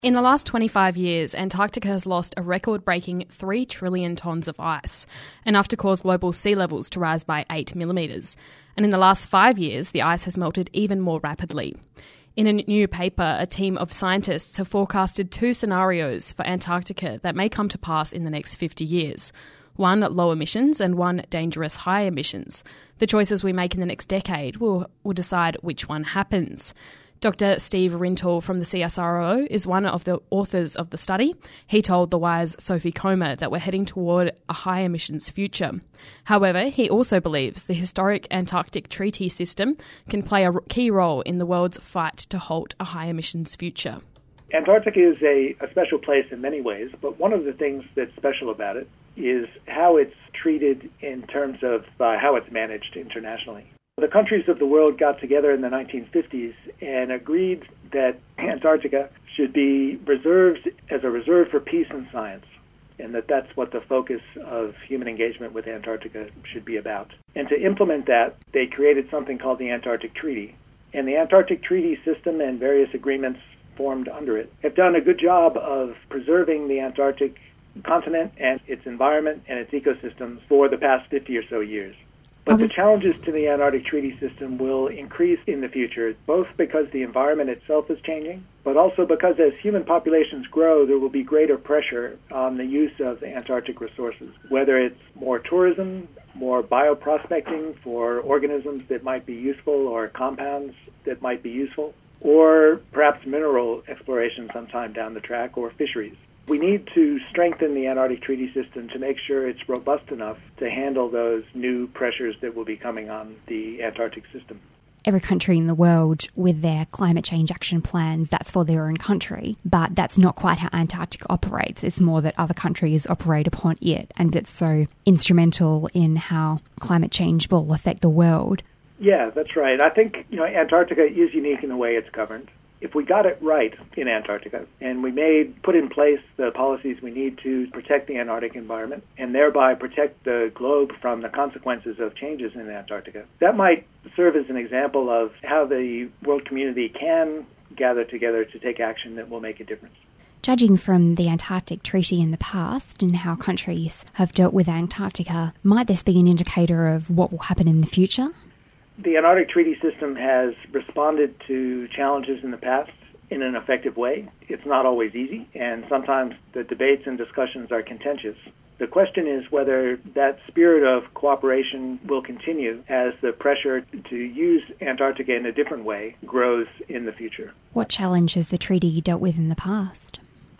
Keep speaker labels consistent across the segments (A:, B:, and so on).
A: In the last 25 years, Antarctica has lost a record-breaking 3 trillion tonnes of ice, enough to cause global sea levels to rise by 8 millimetres. And in the last 5 years, the ice has melted even more rapidly. In a new paper, a team of scientists have forecasted 2 scenarios for Antarctica that may come to pass in the next 50 years. One, low emissions, and one, dangerous high emissions. The choices we make in the next decade will decide which one happens. Dr. Steve Rintoul from the CSIRO is one of the authors of the study. He told The Wire's Sophie Comer that we're heading toward a high emissions future. However, he also believes the historic Antarctic Treaty System can play a key role in the world's fight to halt a high emissions future.
B: Antarctica is a special place in many ways, but one of the things that's special about it is how it's treated in terms of how it's managed internationally. The countries of the world got together in the 1950s and agreed that Antarctica should be reserved as a reserve for peace and science, and that's what the focus of human engagement with Antarctica should be about. And to implement that, they created something called the Antarctic Treaty. And the Antarctic Treaty System and various agreements formed under it have done a good job of preserving the Antarctic continent and its environment and its ecosystems for the past 50 or so years. But the challenges to the Antarctic Treaty System will increase in the future, both because the environment itself is changing, but also because as human populations grow, there will be greater pressure on the use of Antarctic resources, whether it's more tourism, more bioprospecting for organisms that might be useful or compounds that might be useful, or perhaps mineral exploration sometime down the track, or fisheries. We need to strengthen the Antarctic Treaty System to make sure it's robust enough to handle those new pressures that will be coming on the Antarctic system.
C: Every country in the world with their climate change action plans, that's for their own country. But that's not quite how Antarctica operates. It's more that other countries operate upon it, and it's so instrumental in how climate change will affect the world.
B: Yeah, that's right. I think Antarctica is unique in the way it's governed. If we got it right in Antarctica and we put in place the policies we need to protect the Antarctic environment and thereby protect the globe from the consequences of changes in Antarctica, that might serve as an example of how the world community can gather together to take action that will make a difference.
C: Judging from the Antarctic Treaty in the past and how countries have dealt with Antarctica, might this be an indicator of what will happen in the future?
B: The Antarctic Treaty System has responded to challenges in the past in an effective way. It's not always easy, and sometimes the debates and discussions are contentious. The question is whether that spirit of cooperation will continue as the pressure to use Antarctica in a different way grows in the future.
C: What challenge has the treaty dealt with in the past?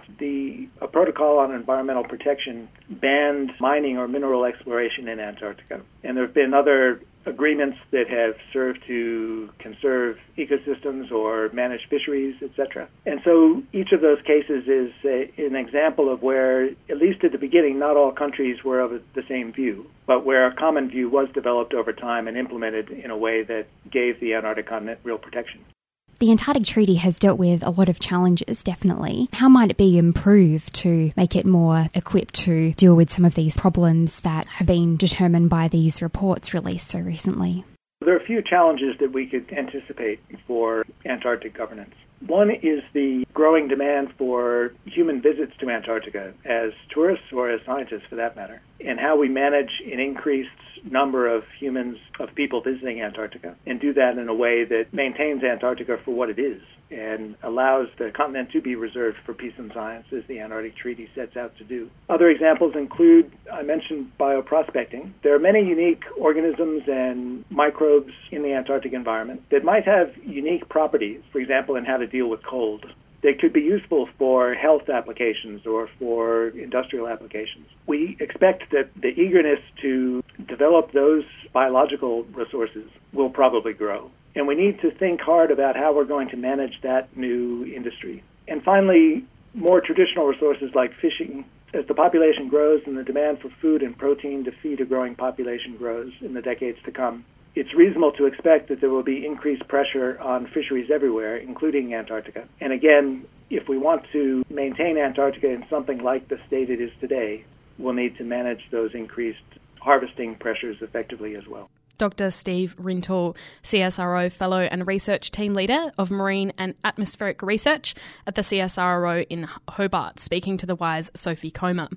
B: The Protocol on Environmental Protection banned mining or mineral exploration in Antarctica, and there have been other agreements that have served to conserve ecosystems or manage fisheries, etc. And so each of those cases is an example of where, at least at the beginning, not all countries were of the same view, but where a common view was developed over time and implemented in a way that gave the Antarctic continent real protection.
C: The Antarctic Treaty has dealt with a lot of challenges, definitely. How might it be improved to make it more equipped to deal with some of these problems that have been determined by these reports released so recently?
B: There are a few challenges that we could anticipate for Antarctic governance. One is the growing demand for human visits to Antarctica as tourists or as scientists, for that matter, and how we manage an increased number of people visiting Antarctica and do that in a way that maintains Antarctica for what it is and allows the continent to be reserved for peace and science as the Antarctic Treaty sets out to do. Other examples include, I mentioned bioprospecting. There are many unique organisms and microbes in the Antarctic environment that might have unique properties, for example, in how to deal with cold, that could be useful for health applications or for industrial applications. We expect that the eagerness to develop those biological resources will probably grow. And we need to think hard about how we're going to manage that new industry. And finally, more traditional resources like fishing. As the population grows and the demand for food and protein to feed a growing population grows in the decades to come, it's reasonable to expect that there will be increased pressure on fisheries everywhere, including Antarctica. And again, if we want to maintain Antarctica in something like the state it is today, we'll need to manage those increased harvesting pressures effectively as well.
A: Dr. Steve Rintoul, CSIRO Fellow and Research Team Leader of Marine and Atmospheric Research at the CSIRO in Hobart, speaking to The Wire's Sophie Comer.